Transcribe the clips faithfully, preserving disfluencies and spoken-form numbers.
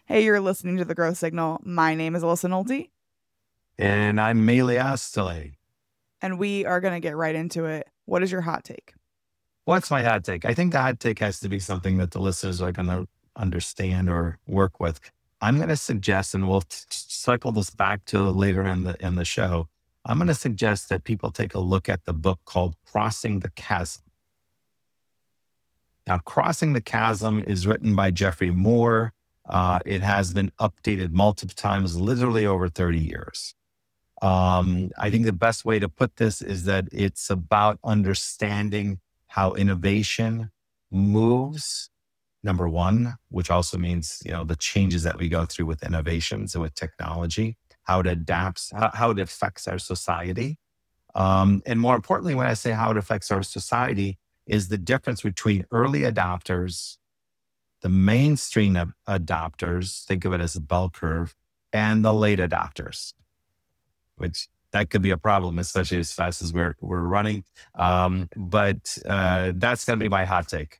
Hey, you're listening to The Growth Signal. My name is Alyssa Nolte, And I'm Mele Astale. and we are going to get right into it. What is your hot take? What's my hot take? I think the hot take has to be something that the listeners are going to understand or work with. I'm going to suggest, and we'll t- cycle this back to later in the in the show. I'm going to suggest that people take a look at the book called Crossing the Chasm. Now, Crossing the Chasm is written by Jeffrey Moore. Uh, it has been updated multiple times, literally over thirty years. Um, I think the best way to put this is that it's about understanding how innovation moves, number one, which also means, you know, the changes that we go through with innovations and with technology, how it adapts, how, how it affects our society. Um, and more importantly, when I say how it affects our society, is the difference between early adopters, the mainstream ad- adopters, think of it as a bell curve, and the late adopters, which that could be a problem, especially as fast as we're we're running. Um, but uh, that's going to be my hot take: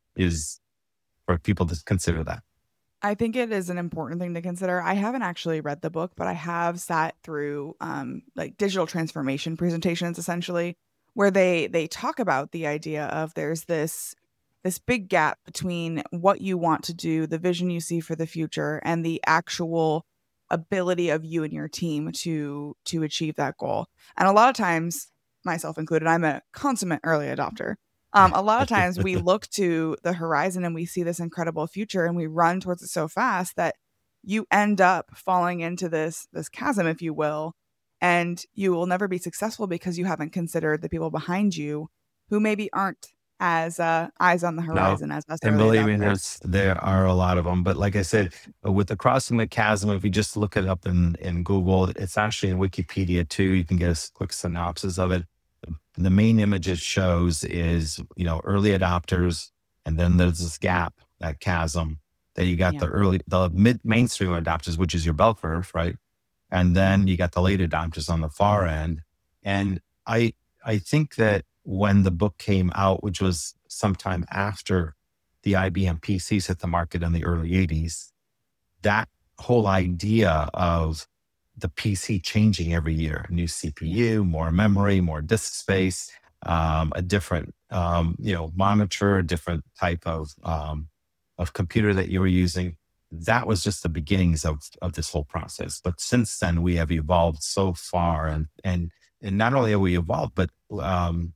is for people to consider that. I think it is an important thing to consider. I haven't actually read the book, but I have sat through um, like digital transformation presentations, essentially, where they they talk about the idea of there's this this big gap between what you want to do, the vision you see for the future, and the actual ability of you and your team to to achieve that goal. And a lot of times, myself included, I'm a consummate early adopter. Um, a lot of times we look to the horizon and we see this incredible future and we run towards it so fast that you end up falling into this this chasm, if you will, and you will never be successful because you haven't considered the people behind you who maybe aren't as uh, eyes on the No, horizon as us and early believe me, adopters. there's there are a lot of them. But like I said, uh, with the Crossing the Chasm, if you just look it up in in Google, it's actually in Wikipedia too. You can get a s- quick synopsis of it. The main image it shows is, you know, early adopters, and then there's this gap, that chasm. Then you got Yeah. the early, the mid mainstream adopters, which is your bell curve, right? And then you got the late adopters on the far end. And I I think that when the book came out, which was sometime after the I B M P Cs hit the market in the early eighties, that whole idea of the P C changing every year, new Yeah. C P U, more memory, more disk space, um, a different um, you know monitor, a different type of um, of computer that you were using. That was just the beginnings of of this whole process. But since then, we have evolved so far, and and and not only have we evolved, but um,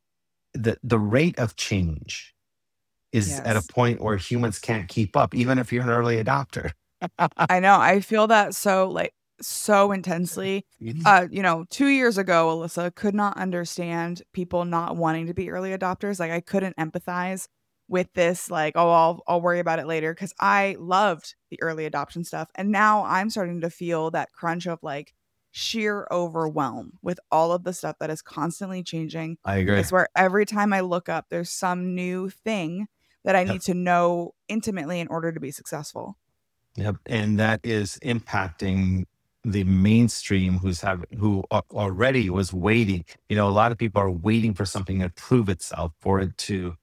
the the rate of change is at a Yes. point where humans can't keep up, even if you're an early adopter. I know. I feel that so like so intensely. Uh, you know, two years ago, Alyssa could not understand people not wanting to be early adopters. Like I couldn't empathize with this, like, oh, I'll I'll worry about it later. Cause I loved the early adoption stuff. And now I'm starting to feel that crunch of like sheer overwhelm with all of the stuff that is constantly changing. I I agree. swear every time I look up, there's some new thing that I Yep. need to know intimately in order to be successful. Yep. And that is impacting the mainstream who's have who al- already was waiting. You know, a lot of people are waiting for something to prove itself, for it to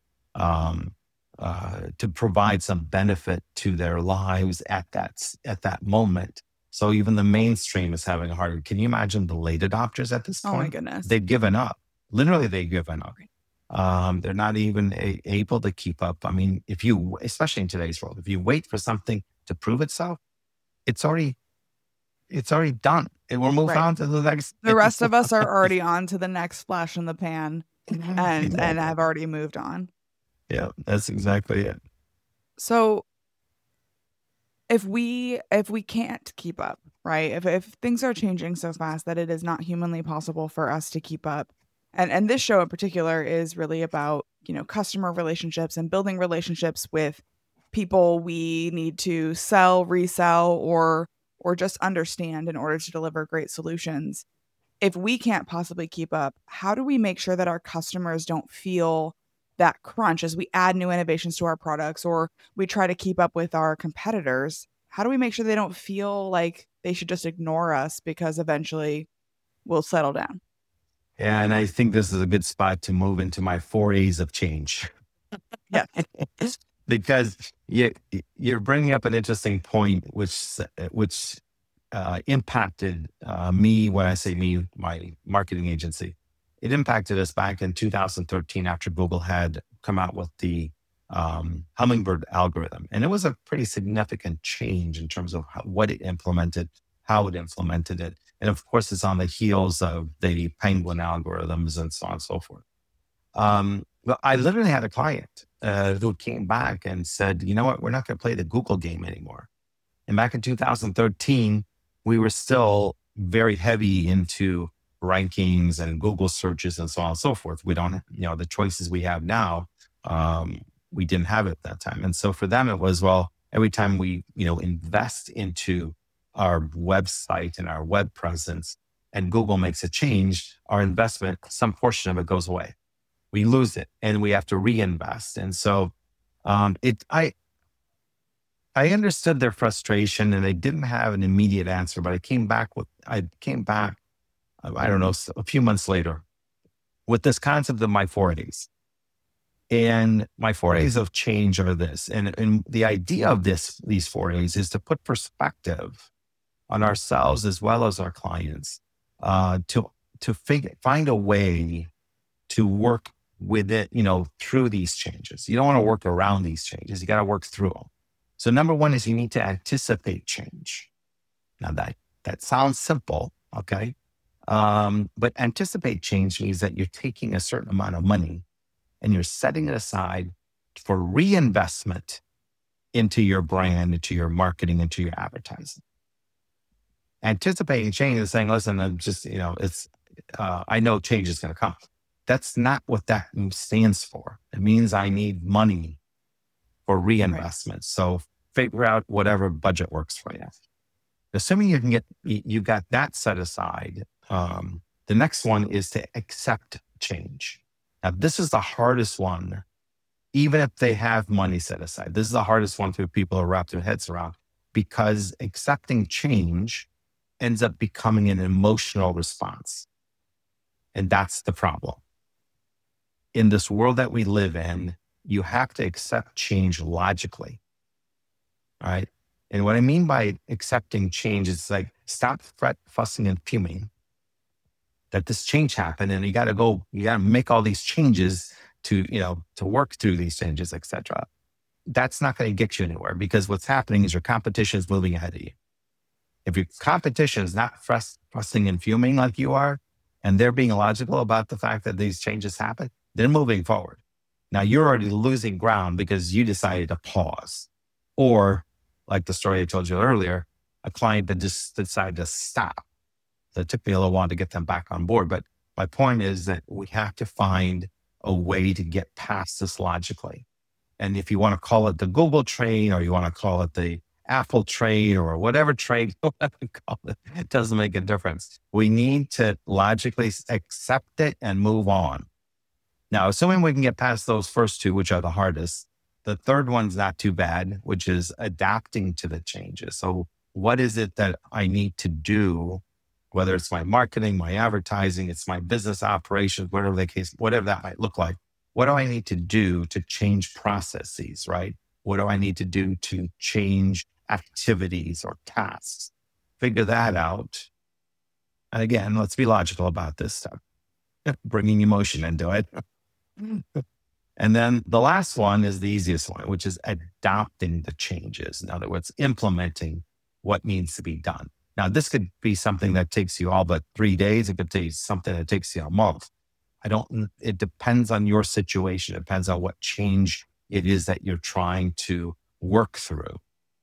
um uh to provide some benefit to their lives at that s- at that moment. So even the mainstream is having a harder. Can you imagine the late adopters at this Oh my point? goodness. They've given up. Literally, they've given up. Um, they're not even a, able to keep up. I mean, if you, especially in today's world, if you wait for something to prove itself, it's already it's already done. And we'll move Right. on to the next The thing. rest of us are already on to the next flash in the pan and and Exactly. have already moved on. Yeah, that's exactly it. So if we if we can't keep up, right? If if things are changing so fast that it is not humanly possible for us to keep up. And and this show in particular is really about, you know, customer relationships and building relationships with people we need to sell, resell, or or just understand in order to deliver great solutions. If we can't possibly keep up, how do we make sure that our customers don't feel that crunch as we add new innovations to our products or we try to keep up with our competitors? How do we make sure they don't feel like they should just ignore us because eventually we'll settle down? And I think this is a good spot to move into my four A's of change. Yes. because you, you're bringing up an interesting point, which, which uh, impacted uh, me. When I say me, my marketing agency, it impacted us back in two thousand thirteen after Google had come out with the um, Hummingbird algorithm. And it was a pretty significant change in terms of how, what it implemented, how it implemented it. And of course, it's on the heels of the Penguin algorithms and so on and so forth. Um, but I literally had a client uh, who came back and said, you know what, we're not going to play the Google game anymore. And back in two thousand thirteen, we were still very heavy into rankings and Google searches and so on and so forth. We don't, you know, the choices we have now, um, we didn't have it at that time. And so for them, it was, well, every time we, you know, invest into our website and our web presence and Google makes a change, our investment, some portion of it goes away. We lose it and we have to reinvest. And so um, it, I, I understood their frustration and they didn't have an immediate answer, but I came back with, I came back, I don't know, a few months later with this concept of my four A's. And my four A's of change are this. And, and the idea of this, these four A's is to put perspective on ourselves as well as our clients, uh, to, to figure, find a way to work with it, you know, through these changes. You don't want to work around these changes. You got to work through them. So number one is you need to anticipate change. Now that, that sounds simple. Okay. Um, but anticipate change means that you're taking a certain amount of money and you're setting it aside for reinvestment into your brand, into your marketing, into your advertising. Anticipating change is saying, listen, I'm just, you know, it's, uh, I know change is going to come. That's not what that stands for. It means I need money for reinvestment. Right. So figure out whatever budget works for you. Assuming you can get, you got that set aside. Um, the next one is to accept change. Now, this is the hardest one, even if they have money set aside. This is the hardest one for people to wrap their heads around because accepting change ends up becoming an emotional response. And that's the problem. In this world that we live in, you have to accept change logically. All right. And what I mean by accepting change is like, stop fret, fussing, and fuming that this change happened and you got to go, you got to make all these changes to, you know, to work through these changes, et cetera. That's not going to get you anywhere because what's happening is your competition is moving ahead of you. If your competition is not fuss, fussing and fuming like you are, and they're being logical about the fact that these changes happen, they're moving forward. Now you're already losing ground because you decided to pause. Or like the story I told you earlier, a client that just decided to stop. So it took me a little while to get them back on board. But my point is that we have to find a way to get past this logically. And if you want to call it the Google train, or you want to call it the Apple train, or whatever train you want to call it, it doesn't make a difference. We need to logically accept it and move on. Now, assuming we can get past those first two, which are the hardest, the third one's not too bad, which is adapting to the changes. So what is it that I need to do? Whether it's my marketing, my advertising, it's my business operations, whatever the case, whatever that might look like. What do I need to do to change processes, right? What do I need to do to change activities or tasks? Figure that out. And again, let's be logical about this stuff, bringing emotion into it. And then the last one is the easiest one, which is adopting the changes. In other words, implementing what needs to be done. Now, this could be something that takes you all but three days. It could take something that takes you a month. I don't, it depends on your situation. It depends on what change it is that you're trying to work through.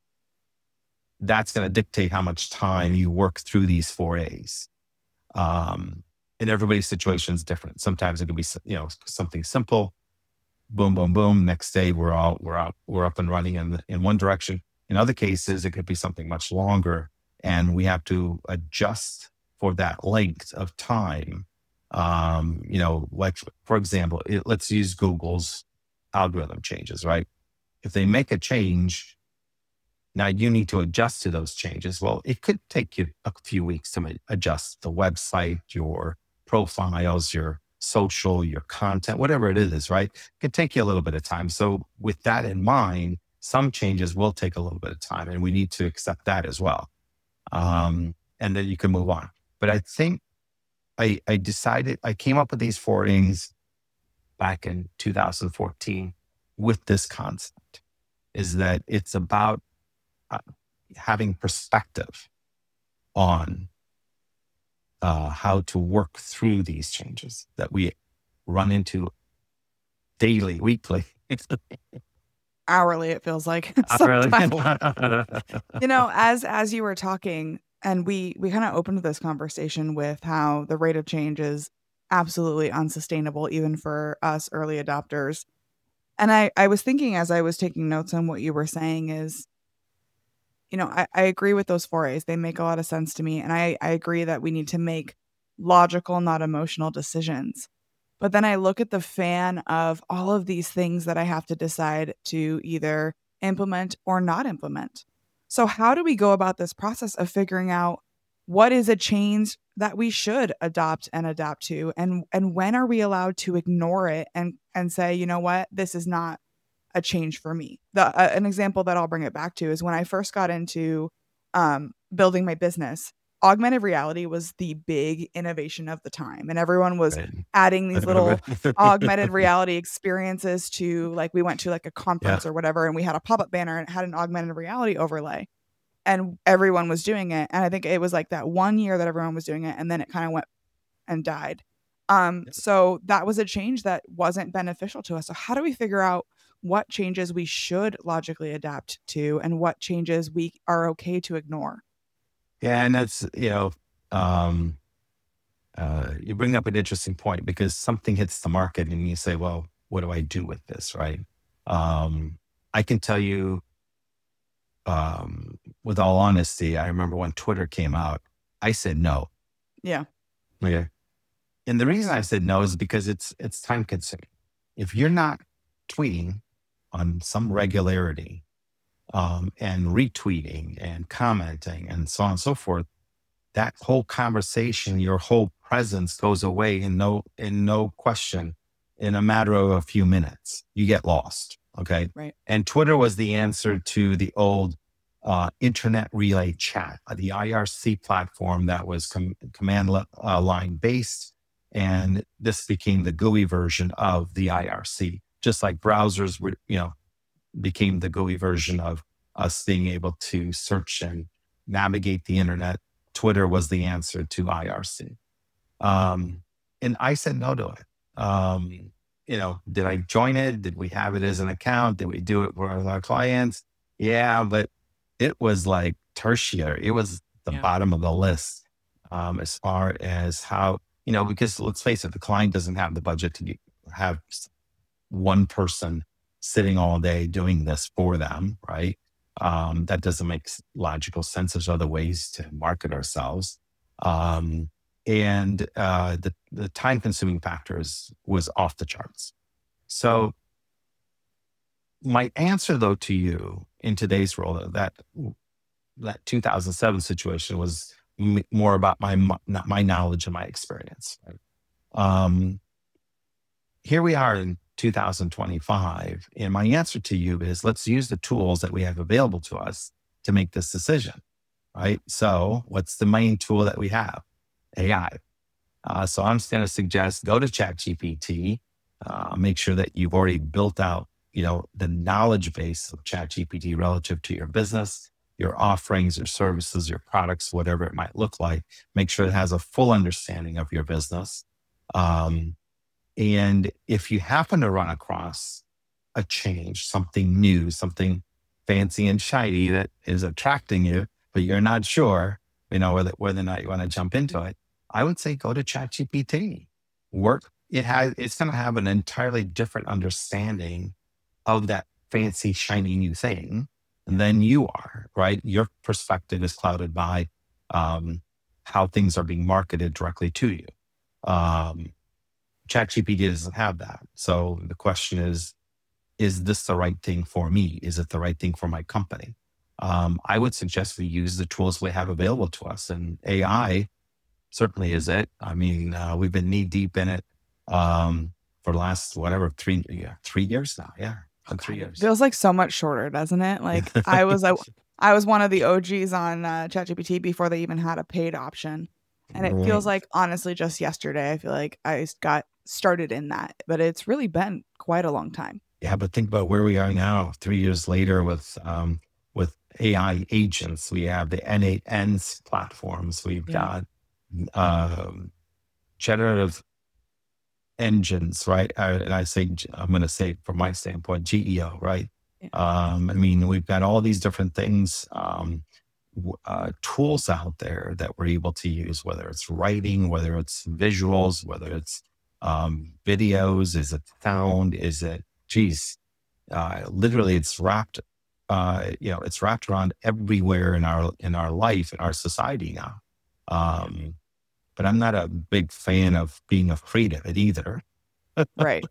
That's going to dictate how much time you work through these four A's. Um, and everybody's situation is different. Sometimes it could be, you know, something simple. Boom, boom, boom. Next day, we're all, we're out, we're up and running in, in one direction. In other cases, it could be something much longer. And we have to adjust for that length of time. Um, you know, like, for example, it, let's use Google's algorithm changes, right? If they make a change, now you need to adjust to those changes. Well, it could take you a few weeks to adjust the website, your profiles, your social, your content, whatever it is, right? It can take you a little bit of time. So with that in mind, some changes will take a little bit of time, and we need to accept that as well. Um, and then you can move on. But I think I, I decided, I came up with these four things back in two thousand fourteen with this concept, is that it's about uh, having perspective on uh, how to work through these changes that we run into daily, weekly. Hourly, it feels like. Really? You know, as as you were talking, and we we kind of opened this conversation with how the rate of change is absolutely unsustainable, even for us early adopters. And I I was thinking as I was taking notes on what you were saying is, you know, I, I agree with those four A's. They make a lot of sense to me. And I, I agree that we need to make logical, not emotional decisions. But then I look at the fan of all of these things that I have to decide to either implement or not implement. So how do we go about this process of figuring out what is a change that we should adopt and adapt to? And and when are we allowed to ignore it and and say, you know what, this is not a change for me. The uh, an example that I'll bring it back to is when I first got into um, building my business. Augmented reality was the big innovation of the time, and everyone was Right. adding these little augmented reality experiences to, like, we went to like a conference Yeah. or whatever, and we had a pop-up banner and it had an augmented reality overlay, and everyone was doing it. And I think it was like that one year that everyone was doing it, and then it kind of went and died. Um, so that was a change that wasn't beneficial to us. So how do we figure out what changes we should logically adapt to and what changes we are okay to ignore? Yeah, and that's, you know, um, uh, you bring up an interesting point, because something hits the market and you say, well, what do I do with this, right? Um, I can tell you, um, with all honesty, I remember when Twitter came out, I said no. Yeah. Okay. And the reason I said no is because it's it's time consuming. If you're not tweeting on some regularity, um, and retweeting and commenting and so on and so forth, that whole conversation, your whole presence goes away in no in no question in a matter of a few minutes. You get lost. Okay. Right. And Twitter was the answer to the old uh, internet relay chat, uh, the I R C platform that was com- command li- uh, line based. And this became the G U I version of the I R C, just like browsers were, you know, became the G U I version of us being able to search and navigate the internet. Twitter was the answer to I R C. Um, and I said no to it. Um, you know, did I join it? Did we have it as an account? Did we do it for our clients? Yeah, but it was like tertiary. It was the Yeah. bottom of the list, um, as far as how, you know, because let's face it, the client doesn't have the budget to get, have one person sitting all day doing this for them, right? Um, that doesn't make logical sense. There's other ways to market ourselves. Um, and uh, the, the time consuming factors was off the charts. So my answer though to you in today's world, that that two thousand seven situation was m- more about my my knowledge and my experience. Right? Um, here we are in two thousand twenty-five, and my answer to you is let's use the tools that we have available to us to make this decision. Right? So, what's the main tool that we have? A I. Uh, so I'm just going to suggest go to ChatGPT, uh, make sure that you've already built out, you know, the knowledge base of ChatGPT relative to your business, your offerings, your services, your products, whatever it might look like. Make sure it has a full understanding of your business. Um, and if you happen to run across a change, something new, something fancy and shiny that is attracting you, but you're not sure, you know, whether, whether or not you want to jump into it, I would say go to ChatGPT. Work. It has. It's going to have an entirely different understanding of that fancy, shiny new thing than you are. Right. Your perspective is clouded by um, how things are being marketed directly to you. Um, ChatGPT doesn't have that. So the question is: is this the right thing for me? Is it the right thing for my company? Um, I would suggest we use the tools we have available to us, and A I certainly is it. I mean, uh, we've been knee deep in it um, for the last, whatever, three, yeah, three years now. Yeah. Oh Been three God, it years. feels like so much shorter, doesn't it? Like I was I, I was one of the O Gs on uh, ChatGPT before they even had a paid option. And it feels Right. like honestly just yesterday I feel like I s- got started in that, but it's really been quite a long time. Yeah, but think about where we are now, three years later with um, with A I agents. We have the N eight N's platforms. We've Yeah. got um, generative engines, right? I, and I say, I'm going to say from my standpoint, G E O, right? Yeah. Um, I mean, we've got all these different things, um, w- uh, tools out there that we're able to use, whether it's writing, whether it's visuals, whether it's um, videos, is it sound, is it, geez, uh, literally it's wrapped, uh, you know, it's wrapped around everywhere in our, in our life, in our society now. Um, but I'm not a big fan of being afraid of it either. Right.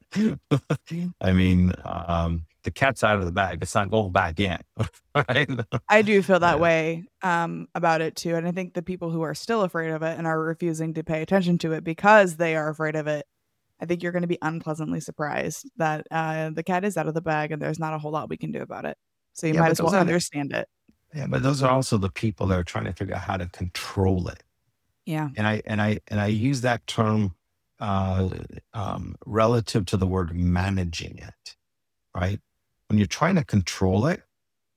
I mean, um, the cat's out of the bag. It's not going back in. Right? I do feel that Yeah. way um, about it too. And I think the people who are still afraid of it and are refusing to pay attention to it because they are afraid of it, I think you're going to be unpleasantly surprised that uh, the cat is out of the bag and there's not a whole lot we can do about it. So you Yeah, might but as well those are the, understand it. yeah, but those are also the people that are trying to figure out how to control it. Yeah. And I and I and I use that term uh, um, relative to the word managing it. Right? When you're trying to control it,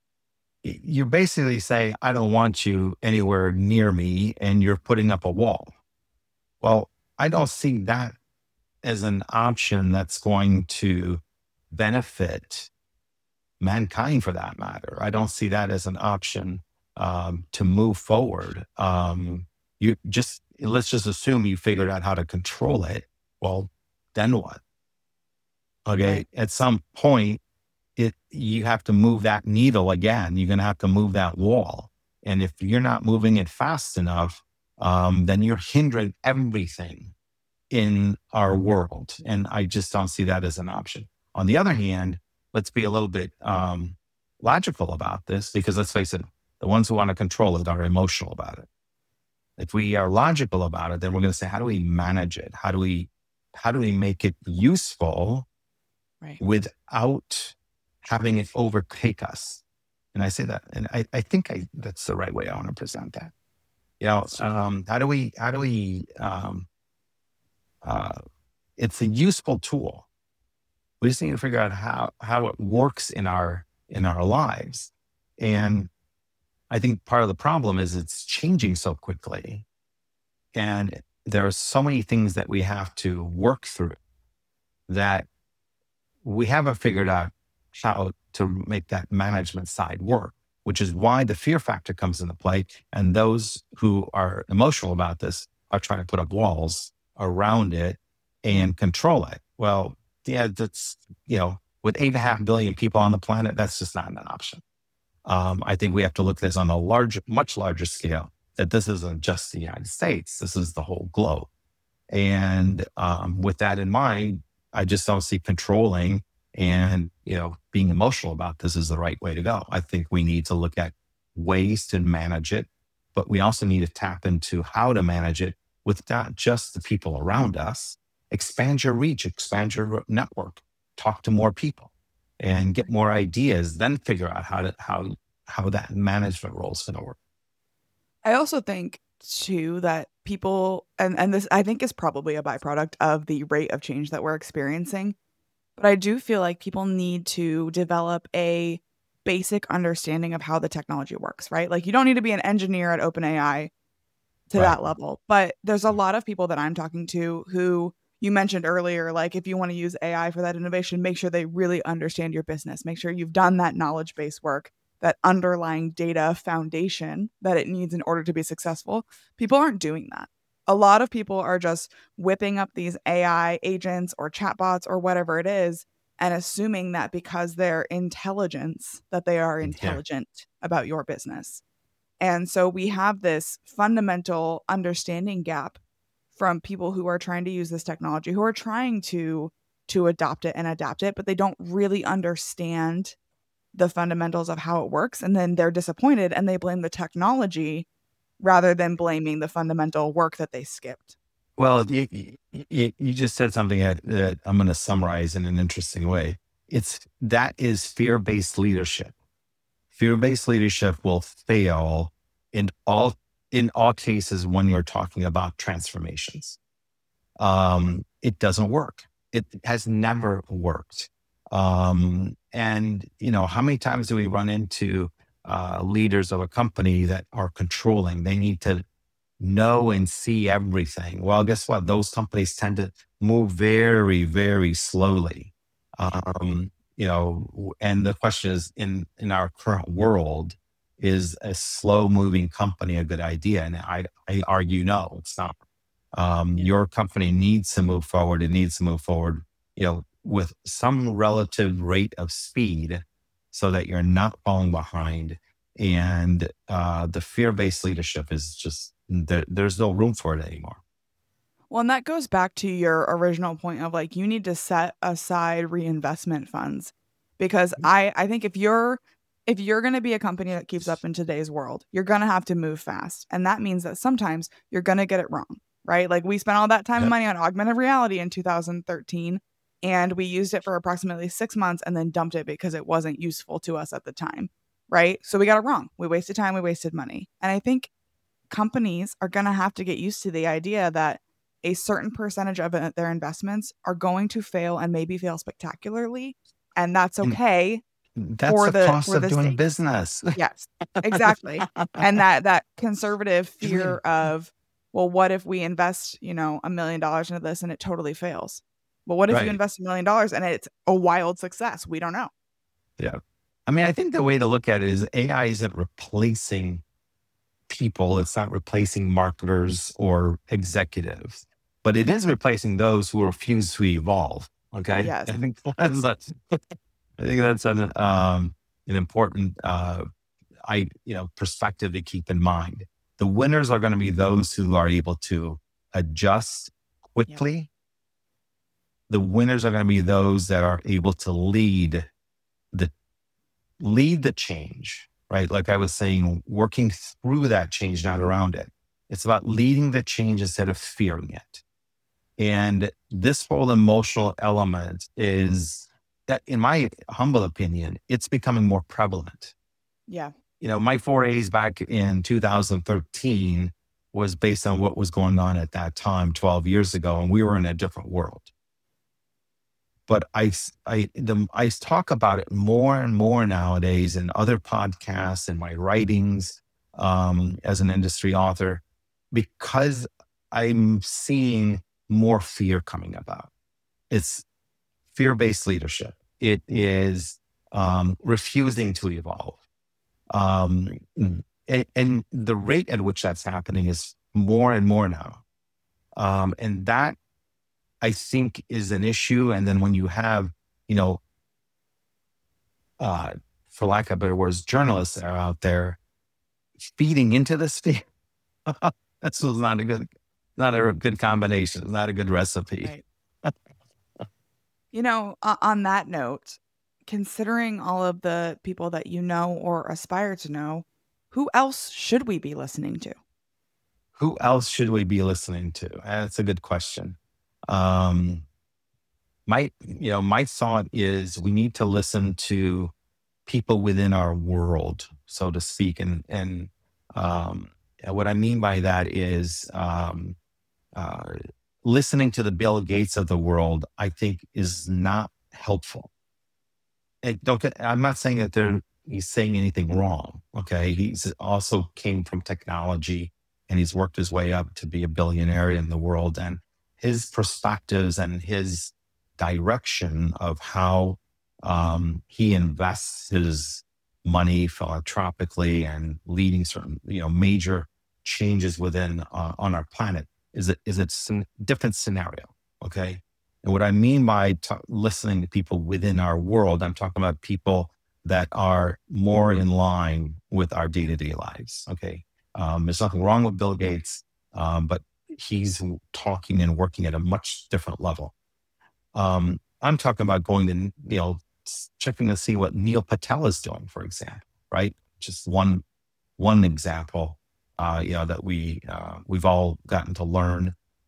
y- you're basically saying, "I don't want you anywhere near me," and you're putting up a wall. Well, I don't see that as an option that's going to benefit mankind for that matter. I don't see that as an option um, to move forward. Um, you just, let's just assume you figured out how to control it. Well, then what? Okay. Right. At some point, it, you have to move that needle again. You're going to have to move that wall. And if you're not moving it fast enough, um, then you're hindering everything in our world. And I just don't see that as an option. On the other hand, let's be a little bit um, logical about this because let's face it, the ones who want to control it are emotional about it. If we are logical about it, then we're going to say, how do we manage it? How do we, how do we make it useful Right. without having it overtake us? And I say that, and I, I think I, that's the right way I want to present that. You know, um, how do we, how do we, um, uh, it's a useful tool. We just need to figure out how how it works in our in our lives. And I think part of the problem is it's changing so quickly. And there are so many things that we have to work through that we haven't figured out how to make that management side work, which is why the fear factor comes into play. And those who are emotional about this are trying to put up walls around it Yeah. and control it. Well, yeah, that's, you know, with eight and a half billion people on the planet, that's just not an option. Um, I think we have to look at this on a large, much larger scale, that this isn't just the United States, this is the whole globe. And um, with that in mind, I just don't see controlling and, you know, being emotional about this is the right way to go. I think we need to look at ways to manage it, but we also need to tap into how to manage it with not just the people around us. Expand your reach, expand your network, talk to more people and get more ideas, then figure out how to, how, how that management role is going to work. I also think too that people and and this I think is probably a byproduct of the rate of change that we're experiencing. But I do feel like people need to develop a basic understanding of how the technology works, right? Like you don't need to be an engineer at OpenAI to Right. that level, but there's a lot of people that I'm talking to who you mentioned earlier, like if you want to use A I for that innovation, make sure they really understand your business. Make sure you've done that knowledge base work, that underlying data foundation that it needs in order to be successful. People aren't doing that. A lot of people are just whipping up these A I agents or chatbots or whatever it is and assuming that because they're intelligence that they are Yeah. intelligent about your business. And so we have this fundamental understanding gap from people who are trying to use this technology, who are trying to to adopt it and adapt it, but they don't really understand the fundamentals of how it works. And then they're disappointed and they blame the technology rather than blaming the fundamental work that they skipped. Well, you, you, you just said something that, that I'm going to summarize in an interesting way. It's that is fear-based leadership. Fear-based leadership will fail in all in all cases when you're talking about transformations. Um, it doesn't work. It has never worked. Um, and you know, how many times do we run into uh, leaders of a company that are controlling? They need to know and see everything. Well, guess what? Those companies tend to move very, very slowly. Um, you know, and the question is, in in our current world, is a slow moving company a good idea? And I I argue no, it's not. Um, your company needs to move forward. It needs to move forward, you know, with some relative rate of speed, so that you're not falling behind. And uh, the fear-based leadership is just there, there's no room for it anymore. Well, and that goes back to your original point of like you need to set aside reinvestment funds because I I think if you're if you're going to be a company that keeps up in today's world, you're going to have to move fast. And that means that sometimes you're going to get it wrong, right? Like we spent all that time and Yep. money on augmented reality in two thousand thirteen and we used it for approximately six months and then dumped it because it wasn't useful to us at the time, right? So we got it wrong. We wasted time, we wasted money. And I think companies are going to have to get used to the idea that a certain percentage of it- their investments are going to fail and maybe fail spectacularly, and that's And okay that's for the the cost for of the doing sake. business. Yes, exactly. And that that conservative fear of, well, what if we invest, you know, a million dollars into this and it totally fails? Well, what if you Right. invest a million dollars and it's a wild success? We don't know. Yeah. I mean, I think the way to look at it is A I isn't replacing people. It's not replacing marketers or executives, but it is replacing those who refuse to evolve. Okay. Yes. I think that's, that's I think that's an, um, an important, uh, I, you know, perspective to keep in mind. The winners are going to be those who are able to adjust Yep. quickly. The winners are going to be those that are able to lead the lead the change, right? Like I was saying, working through that change, not around it. It's about leading the change instead of fearing it. And this whole emotional element is that, in my humble opinion, it's becoming more prevalent. Yeah. You know, my forays back in two thousand thirteen was based on what was going on at that time, twelve years ago, and we were in a different world. But I, I, the, I talk about it more and more nowadays in other podcasts and my writings um, as an industry author, because I'm seeing more fear coming about. It's fear-based leadership. It is um, refusing to evolve. Um, and, and the rate at which that's happening is more and more now. Um, and that, I think, is an issue. And then when you have, you know, uh, for lack of better words, journalists that are out there feeding into this fear, that's not a good, not a good combination, not a good recipe. Right. You know, uh, on that note, considering all of the people that you know or aspire to know, who else should we be listening to? Who else should we be listening to? That's a good question. Um, my, you know, my thought is we need to listen to people within our world, so to speak. And, and, um, and what I mean by that is, um, uh, listening to the Bill Gates of the world, I think, is not helpful. And don't get, I'm not saying that they're, he's saying anything wrong. Okay. He's also came from technology and he's worked his way up to be a billionaire in the world. And his perspectives and his direction of how um, he invests his money philanthropically and leading certain, you know, major changes within uh, on our planet is it is a different scenario. Okay. And what I mean by t- listening to people within our world, I'm talking about people that are more in line with our day to day lives. Okay. Um, there's nothing wrong with Bill Gates, um, but he's talking and working at a much different level. Um, I'm talking about going to, you know, checking to see what Neil Patel is doing, for example, right? Just one, one example, uh, you know, that we, uh, we've all gotten to learn.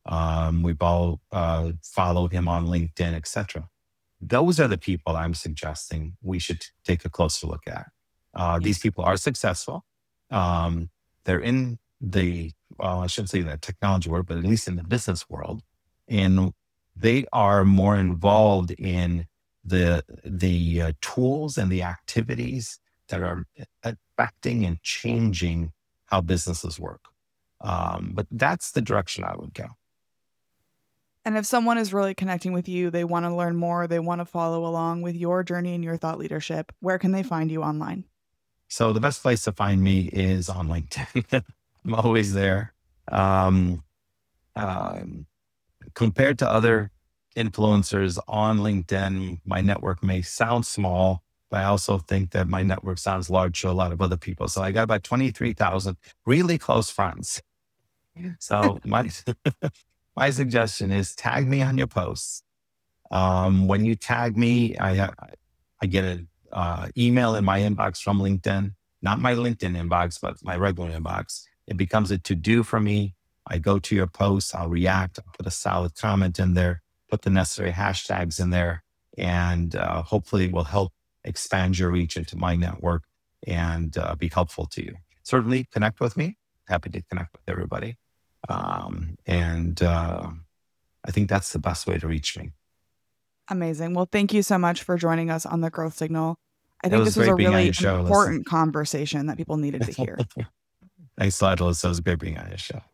Um, we've all uh, followed him on LinkedIn, et cetera. Those are the people I'm suggesting we should take a closer look at. Uh, Yeah. these people are successful. Um, they're in the, well, I shouldn't say the technology world, but at least in the business world. And they are more involved in the, the uh, tools and the activities that are affecting and changing how businesses work. Um, but that's the direction I would go. And if someone is really connecting with you, they want to learn more, they want to follow along with your journey and your thought leadership, where can they find you online? So the best place to find me is on LinkedIn. I'm always there. Um, um, compared to other influencers on LinkedIn, my network may sound small, but I also think that my network sounds large to a lot of other people. So I got about twenty-three thousand really close friends. So my my suggestion is tag me on your posts. Um, when you tag me, I I get an uh, email in my inbox from LinkedIn, not my LinkedIn inbox, but my regular inbox. It becomes a to do for me. I go to your posts, I'll react, I'll put a solid comment in there, put the necessary hashtags in there, and uh, hopefully it will help expand your reach into my network and uh, be helpful to you. Certainly connect with me. Happy to connect with everybody. Um, and uh, I think that's the best way to reach me. Amazing. Well, thank you so much for joining us on the Growth Signal. I think was this was a great being on really your show, Alyssa. important conversation that people needed to hear. Thanks a lot, Alyssa. It was great being on your show.